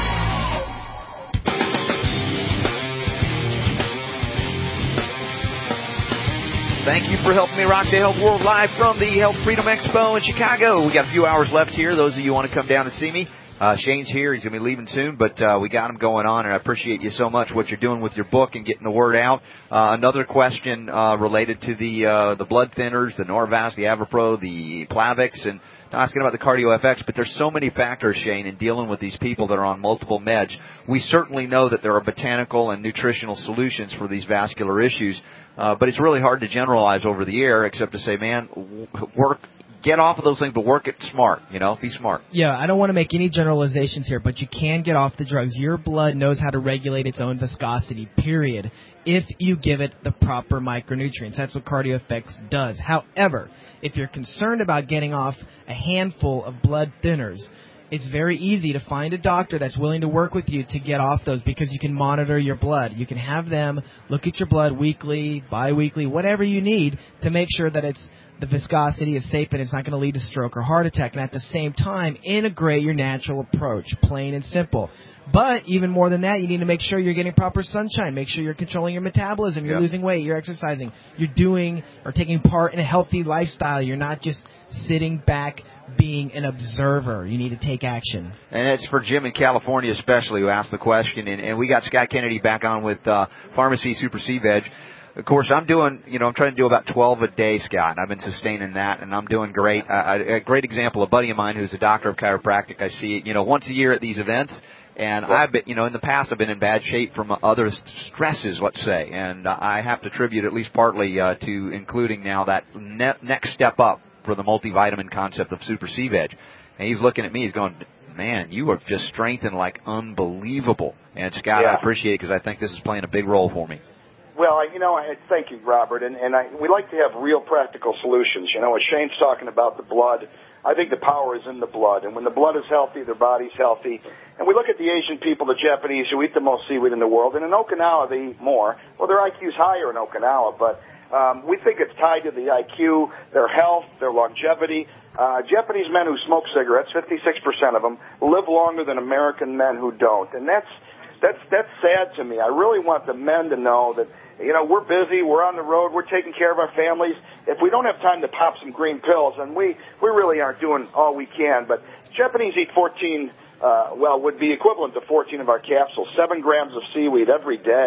Thank you for helping me rock the health world live from the Health Freedom Expo in Chicago. We got a few hours left here. Those of you who want to come down and see me, Uh, Shane's here. He's going to be leaving soon, but uh, we got him going on, and I appreciate you so much, what you're doing with your book and getting the word out. Uh, another question uh, related to the uh, the blood thinners, the Norvasc, the Avapro, the Plavix, and asking about the CardioFX, but there's so many factors, Shane, in dealing with these people that are on multiple meds. We certainly know that there are botanical and nutritional solutions for these vascular issues, uh, but it's really hard to generalize over the air except to say, man, work Get off of those things, but work it smart, you know, be smart. Yeah, I don't want to make any generalizations here, but you can get off the drugs. Your blood knows how to regulate its own viscosity, period, if you give it the proper micronutrients. That's what CardioFX does. However, if you're concerned about getting off a handful of blood thinners, it's very easy to find a doctor that's willing to work with you to get off those because you can monitor your blood. You can have them look at your blood weekly, bi-weekly, whatever you need to make sure that it's the viscosity is safe and it's not going to lead to stroke or heart attack. And at the same time, integrate your natural approach, plain and simple. But even more than that, you need to make sure you're getting proper sunshine. Make sure you're controlling your metabolism. You're yep. losing weight. You're exercising. You're doing or taking part in a healthy lifestyle. You're not just sitting back being an observer. You need to take action. And it's for Jim in California especially who asked the question. And, and we got Scott Kennedy back on with uh, Pharmacy Super C-Veg. Of course, I'm doing, you know, I'm trying to do about twelve a day, Scott, and I've been sustaining that, and I'm doing great. Uh, a great example, a buddy of mine who's a doctor of chiropractic, I see, you know, once a year at these events, and yeah. I've been, you know, in the past I've been in bad shape from other stresses, let's say, and uh, I have to attribute at least partly uh, to including now that ne- next step up for the multivitamin concept of Super C-Veg. And he's looking at me, he's going, man, you are just strengthened like unbelievable. And Scott, yeah. I appreciate it because I think this is playing a big role for me. Well, you know, I, thank you, Robert. And, and I, we like to have real practical solutions. You know, as Shane's talking about the blood, I think the power is in the blood. And when the blood is healthy, their body's healthy. And we look at the Asian people, the Japanese, who eat the most seaweed in the world. And in Okinawa, they eat more. Well, their I Q's higher in Okinawa, but um, we think it's tied to the I Q, their health, their longevity. Uh, Japanese men who smoke cigarettes, fifty-six percent of them, live longer than American men who don't. And that's that's that's sad to me. I really want the men to know that, you know, we're busy, we're on the road, we're taking care of our families. If we don't have time to pop some green pills, then we, we really aren't doing all we can. But Japanese eat fourteen, uh, well, would be equivalent to fourteen of our capsules, seven grams of seaweed every day.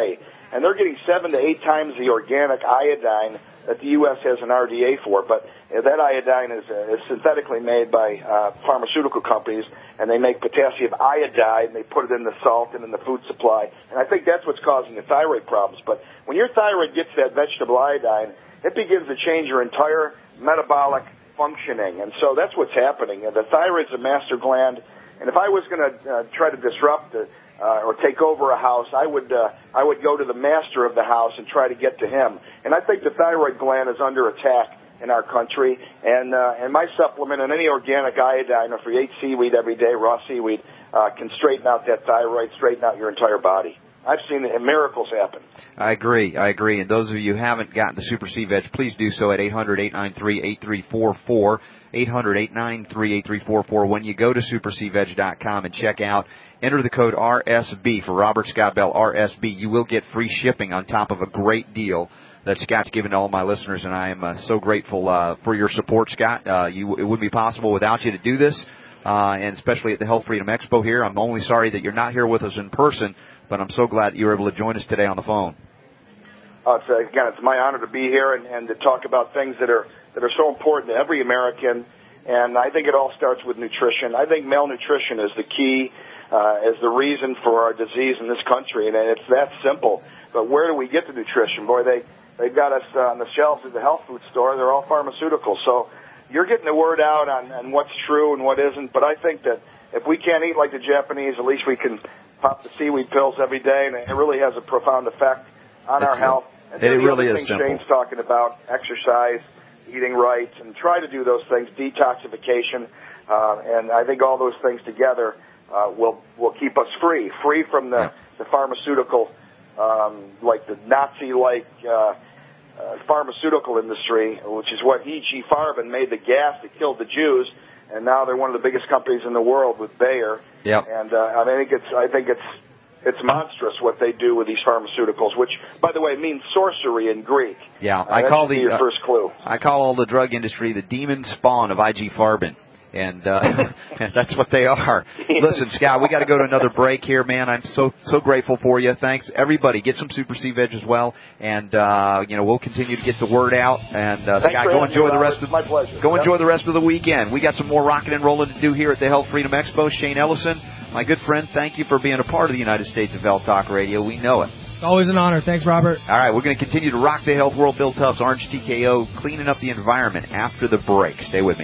and they're getting seven to eight times the organic iodine that the U S has an R D A for. But uh, that iodine is, uh, is synthetically made by uh, pharmaceutical companies, and they make potassium iodide, and they put it in the salt and in the food supply. And I think that's what's causing the thyroid problems. But when your thyroid gets that vegetable iodine, it begins to change your entire metabolic functioning. And so that's what's happening. And the thyroid's a master gland. And if I was going to uh, try to disrupt it, Uh, or take over a house, I would uh, I would go to the master of the house and try to get to him. And I think the thyroid gland is under attack in our country. And uh, and my supplement and any organic iodine, or if you eat seaweed every day, raw seaweed, uh, can straighten out that thyroid, straighten out your entire body. I've seen it, and miracles happen. I agree. I agree. And those of you who haven't gotten the Super C Veg, please do so at eight hundred, eight nine three, eight three four four, eight hundred, eight nine three, eight three four four. When you go to super c veg dot com and check out, enter the code R S B for Robert Scott Bell, R S B. You will get free shipping on top of a great deal that Scott's given to all my listeners, and I am uh, so grateful uh, for your support, Scott. Uh, you, it wouldn't be possible without you to do this, uh, and especially at the Health Freedom Expo here. I'm only sorry that you're not here with us in person, but I'm so glad that you were able to join us today on the phone. Uh, it's, uh, again, it's my honor to be here and, and to talk about things that are that are so important to every American, and I think it all starts with nutrition. I think malnutrition is the key, uh, is the reason for our disease in this country, and it's that simple. But where do we get the nutrition? Boy, they, they've got us uh, on the shelves at the health food store. They're all pharmaceuticals. So you're getting the word out on, on what's true and what isn't, but I think that if we can't eat like the Japanese, at least we can pop the seaweed pills every day, and it really has a profound effect on it's our health. And it really is simple. Shane's talking about exercise, eating right, and try to do those things, detoxification, uh, and I think all those things together uh, will will keep us free, free from the, yeah. the pharmaceutical, um, like the Nazi-like uh, uh, pharmaceutical industry, which is what E G. Farben made the gas that killed the Jews, and now they're one of the biggest companies in the world with Bayer. Yep. And uh, I think it's I think it's it's monstrous what they do with these pharmaceuticals, which, by the way, means sorcery in Greek. Yeah, uh, I call the your uh, first clue. I call all the drug industry the demon spawn of I G. Farben. And uh, that's what they are. Listen, Scott, we got to go to another break here, man. I'm so so grateful for you. Thanks, everybody. Get some Super C Veg as well, and uh, you know we'll continue to get the word out. And uh, Scott, go enjoy me, the rest of my pleasure. Go yep. enjoy the rest of the weekend. We got some more rocking and rolling to do here at the Health Freedom Expo. Shane Ellison, my good friend, thank you for being a part of the United States of Health Talk Radio. We know it. Always an honor. Thanks, Robert. All right, we're going to continue to rock the health world. Bill Tubbs, Orange T K O, cleaning up the environment after the break. Stay with me.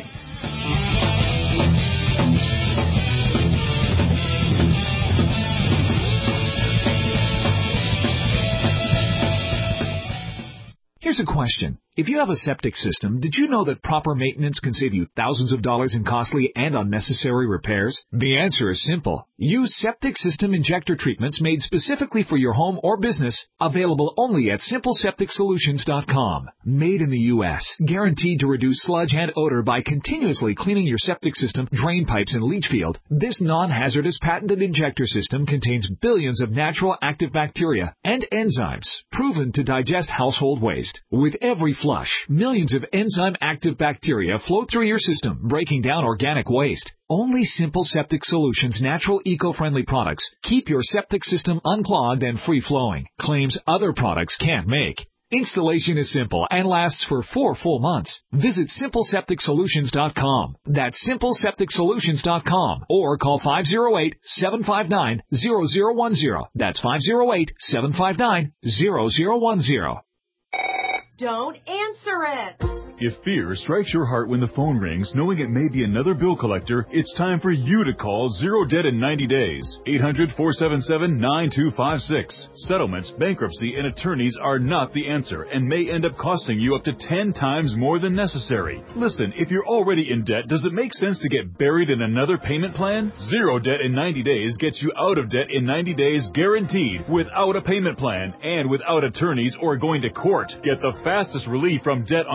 Here's a question. If you have a septic system, did you know that proper maintenance can save you thousands of dollars in costly and unnecessary repairs? The answer is simple. Use septic system injector treatments made specifically for your home or business, available only at simple septic solutions dot com. Made in the U S, guaranteed to reduce sludge and odor by continuously cleaning your septic system, drain pipes, and leach field, this non-hazardous patented injector system contains billions of natural active bacteria and enzymes proven to digest household waste. With every flush, millions of enzyme-active bacteria flow through your system, breaking down organic waste. Only Simple Septic Solutions natural eco-friendly products keep your septic system unclogged and free-flowing, claims other products can't make. Installation is simple and lasts for four full months. Visit simple septic solutions dot com. That's simple septic solutions dot com. Or call five oh eight, seven five nine, zero zero one zero. That's five oh eight, seven five nine, zero zero one zero. Don't answer it. If fear strikes your heart when the phone rings, knowing it may be another bill collector, it's time for you to call Zero Debt in ninety days. eight hundred, four seven seven, nine two five six. Settlements, bankruptcy, and attorneys are not the answer and may end up costing you up to ten times more than necessary. Listen, if you're already in debt, does it make sense to get buried in another payment plan? Zero Debt in ninety days gets you out of debt in ninety days guaranteed, without a payment plan and without attorneys or going to court. Get the fastest relief from debt on the planet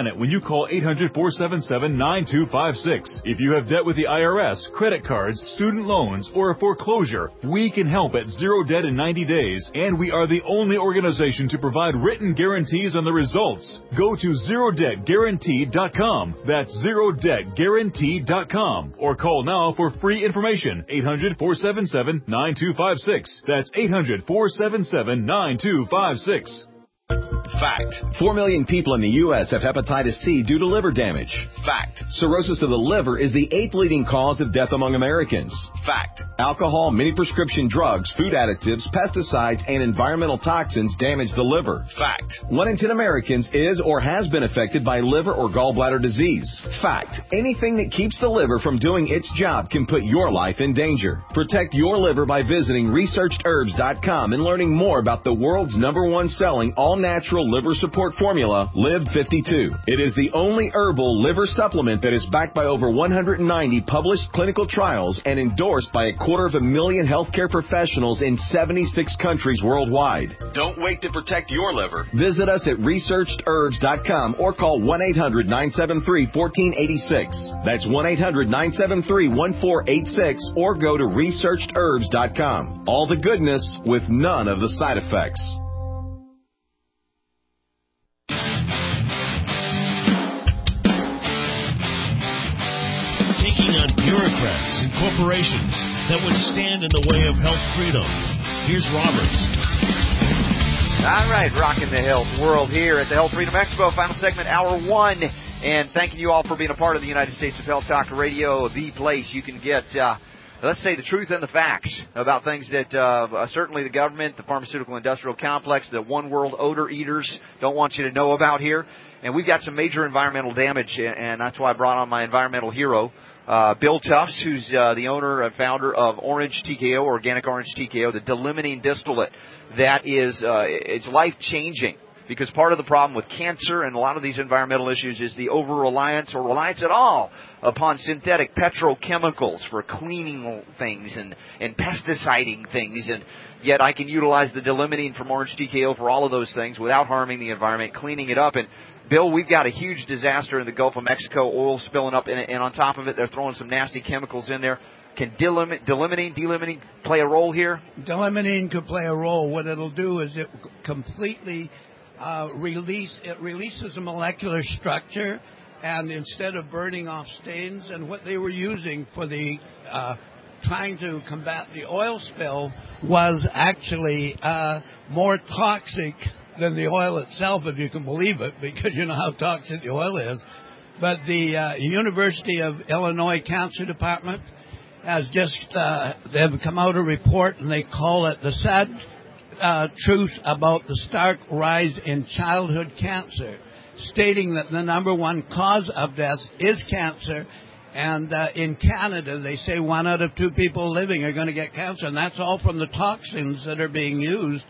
it when you call eight hundred, four seven seven, nine two five six. If you have debt with the I R S, credit cards, student loans, or a foreclosure, we can help at Zero Debt in ninety days, and we are the only organization to provide written guarantees on the results. Go to zero debt guaranteed dot com. That's zero debt guaranteed dot com. Or call now for free information. eight hundred, four seven seven, nine two five six. That's eight hundred, four seven seven, nine two five six. Fact. Four million people in the U S have hepatitis C due to liver damage. Fact. Cirrhosis of the liver is the eighth leading cause of death among Americans. Fact. Alcohol, many prescription drugs, food additives, pesticides, and environmental toxins damage the liver. Fact. One in ten Americans is or has been affected by liver or gallbladder disease. Fact. Anything that keeps the liver from doing its job can put your life in danger. Protect your liver by visiting researched herbs dot com and learning more about the world's number one selling all-natural liver support formula, Live fifty-two. It is the only herbal liver supplement that is backed by over one hundred ninety published clinical trials and endorsed by a quarter of a million healthcare professionals in seventy-six countries worldwide. Don't wait to protect your liver. Visit us at researched herbs dot com or call one eight hundred, nine seven three, one four eight six. That's one eight hundred, nine seven three, one four eight six or go to researched herbs dot com. All the goodness with none of the side effects. Taking on bureaucrats and corporations that would stand in the way of health freedom. Here's Robert. All right, rocking the health world here at the Health Freedom Expo, final segment, hour one. And thanking you all for being a part of the United States of Health Talk Radio, the place you can get, uh, let's say, the truth and the facts about things that uh, certainly the government, the pharmaceutical industrial complex, the one world odor eaters don't want you to know about here. And we've got some major environmental damage, and that's why I brought on my environmental hero, uh, Bill Tufts, who's uh, the owner and founder of Orange T K O, Organic Orange T K O, the delimiting distillate that is uh, it's life-changing. Because part of the problem with cancer and a lot of these environmental issues is the over-reliance or reliance at all upon synthetic petrochemicals for cleaning things and, and pesticiding things. And yet I can utilize the delimiting from Orange T K O for all of those things without harming the environment, cleaning it up. And Bill, we've got a huge disaster in the Gulf of Mexico, oil spilling up, and, and on top of it, they're throwing some nasty chemicals in there. Can delimit, delimiting, delimiting play a role here? Delimiting could play a role. What it'll do is it completely uh, release, it releases a molecular structure, and instead of burning off stains, and what they were using for the uh, trying to combat the oil spill was actually uh, more toxic than the oil itself, if you can believe it, because you know how toxic the oil is. But the uh, University of Illinois Cancer Department has just, uh, they've come out a report, and they call it the sad uh, truth about the stark rise in childhood cancer, stating that the number one cause of death is cancer. And uh, in Canada, they say one out of two people living are going to get cancer, and that's all from the toxins that are being used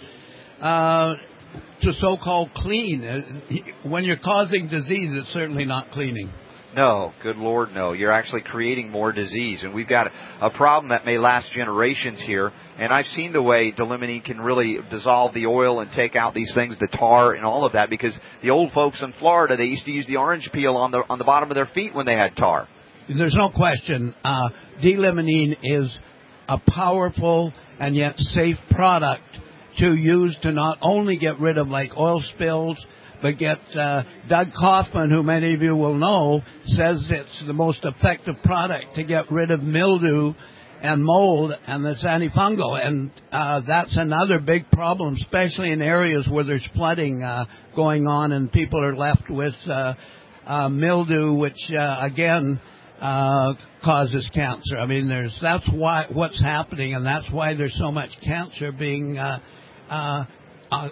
uh, to so-called clean. When you're causing disease, it's certainly not cleaning. No, good Lord, no. You're actually creating more disease. And we've got a problem that may last generations here. And I've seen the way delimiting can really dissolve the oil and take out these things, the tar and all of that, because the old folks in Florida, they used to use the orange peel on the on the bottom of their feet when they had tar. There's no question. Uh, delimiting is a powerful and yet safe product to use to not only get rid of like oil spills, but get uh, Doug Kaufman, who many of you will know, says it's the most effective product to get rid of mildew and mold, and it's antifungal. And uh, that's another big problem, especially in areas where there's flooding uh, going on and people are left with uh, uh, mildew, which, uh, again, uh, causes cancer. I mean, there's that's why what's happening, and that's why there's so much cancer being uh, uh, uh,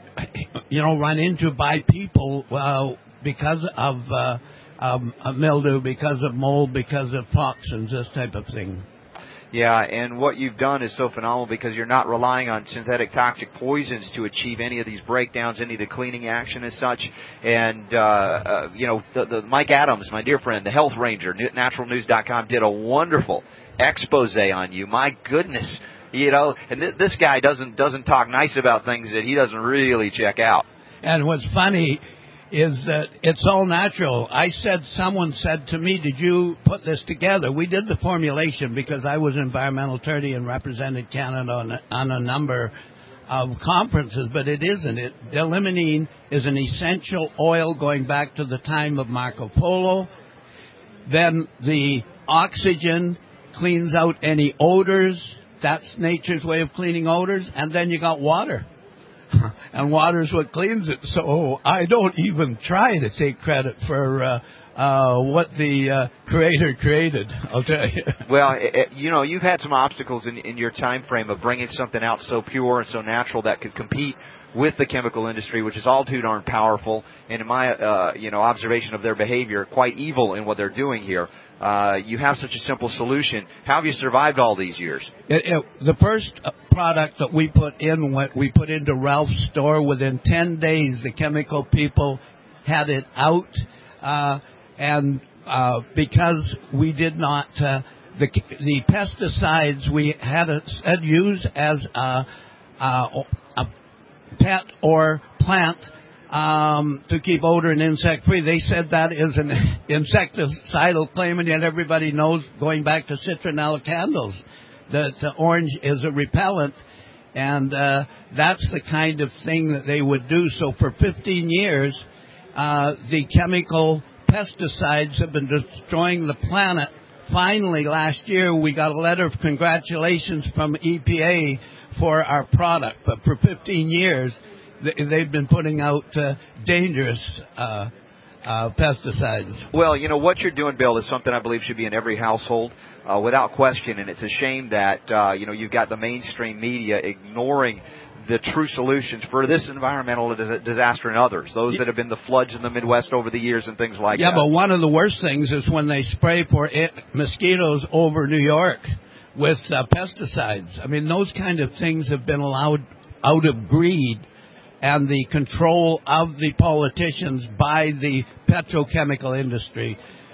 you know, run into by people uh, because of uh, um, mildew, because of mold, because of toxins, this type of thing. Yeah, and what you've done is so phenomenal because you're not relying on synthetic toxic poisons to achieve any of these breakdowns, any of the cleaning action as such. And, uh, uh, you know, the, the Mike Adams, my dear friend, the Health Ranger, natural news dot com, did a wonderful expose on you. My goodness. You know, and th- this guy doesn't doesn't talk nice about things that he doesn't really check out. And what's funny is that it's all natural. I said, someone said to me, did you put this together? We did the formulation because I was an environmental attorney and represented Canada on a, on a number of conferences, but it isn't. It, L-limonene is an essential oil going back to the time of Marco Polo. Then the oxygen cleans out any odors. That's nature's way of cleaning odors. And then you got water. And water is what cleans it. So I don't even try to take credit for uh, uh, what the uh, creator created, I'll tell you. Well, it, it, you know, you've had some obstacles in, in your time frame of bringing something out so pure and so natural that could compete with the chemical industry, which is all too darn powerful, and in my uh, you know observation of their behavior, quite evil in what they're doing here. Uh, you have such a simple solution. How have you survived all these years? It, it, the first product that we put in, what we put into Ralph's store, within ten days, the chemical people had it out, uh, and uh, because we did not, uh, the the pesticides we had, a, had used as a, a, a pet or plant um, to keep odor and insect free. They said that is an insecticidal claim, and yet everybody knows, going back to citronella candles, that uh, orange is a repellent, and uh, that's the kind of thing that they would do. So for fifteen years, uh, the chemical pesticides have been destroying the planet. Finally, last year, we got a letter of congratulations from E P A for our product, but for fifteen years, they've been putting out uh, dangerous uh, uh, pesticides. Well, you know, what you're doing, Bill, is something I believe should be in every household uh, without question, and it's a shame that, uh, you know, you've got the mainstream media ignoring the true solutions for this environmental disaster and others, those that have been the floods in the Midwest over the years and things like yeah, that. Yeah, but one of the worst things is when they spray for it, mosquitoes over New York with uh, pesticides. I mean, those kind of things have been allowed out of greed and the control of the politicians by the petrochemical industry.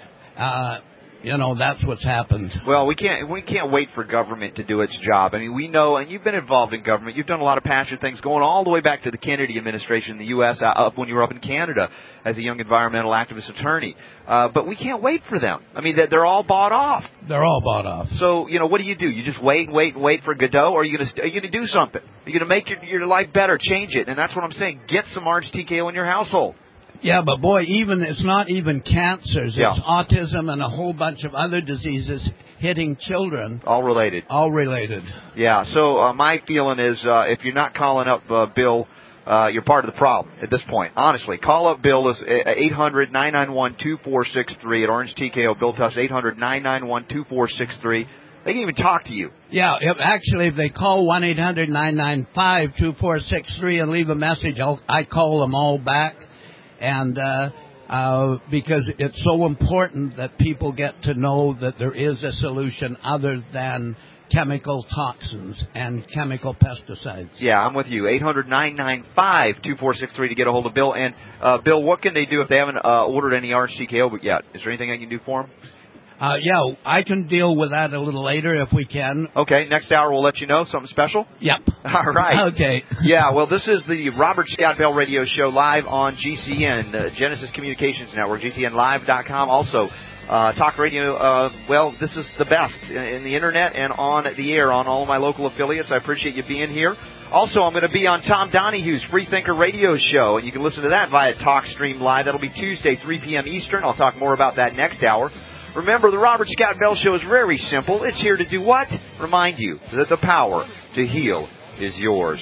Uh, you know, that's what's happened. Well, we can't we can't wait for government to do its job. I mean, we know, and you've been involved in government. You've done a lot of passionate things going all the way back to the Kennedy administration in the U S, uh, up when you were up in Canada as a young environmental activist attorney. Uh, but we can't wait for them. I mean, they're, they're all bought off. They're all bought off. So, you know, what do you do? You just wait, wait, wait for Godot, or are you going to are you going to do something? Are you going to make your, your life better, change it? And that's what I'm saying. Get some R H T K O in your household. Yeah, but boy, even it's not even cancers. It's yeah. autism and a whole bunch of other diseases hitting children. All related. All related. Yeah, so uh, my feeling is uh, if you're not calling up uh, Bill, uh, you're part of the problem at this point. Honestly, call up Bill. It's eight hundred nine nine one two four six three at Orange T K O. Bill Tufts, eight hundred nine nine one two four six three. They can even talk to you. Yeah, if, actually, if they call one eight hundred nine nine five two four six three and leave a message, I'll, I call them all back. And uh, uh, because it's so important that people get to know that there is a solution other than chemical toxins and chemical pesticides. Yeah, I'm with you. eight hundred nine nine five two four six three to get a hold of Bill. And, uh, Bill, what can they do if they haven't uh, ordered any R H T K O yet? Is there anything I can do for them? Uh, yeah, I can deal with that a little later if we can. Okay, next hour we'll let you know. Something special? Yep. All right. Okay. Yeah, well, this is the Robert Scott Bell Radio Show live on G C N, uh, Genesis Communications Network, G C N live dot com. Also, uh, talk radio, uh, well, this is the best in, in the Internet and on the air on all of my local affiliates. I appreciate you being here. Also, I'm going to be on Tom Donahue's Free Thinker Radio Show, and you can listen to that via TalkStream Live. That'll be Tuesday, three p.m. Eastern. I'll talk more about that next hour. Remember, the Robert Scott Bell Show is very simple. It's here to do what? Remind you that the power to heal is yours.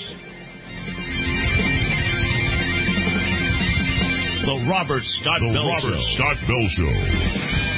The Robert Scott Bell Show. The Robert Scott Bell Show.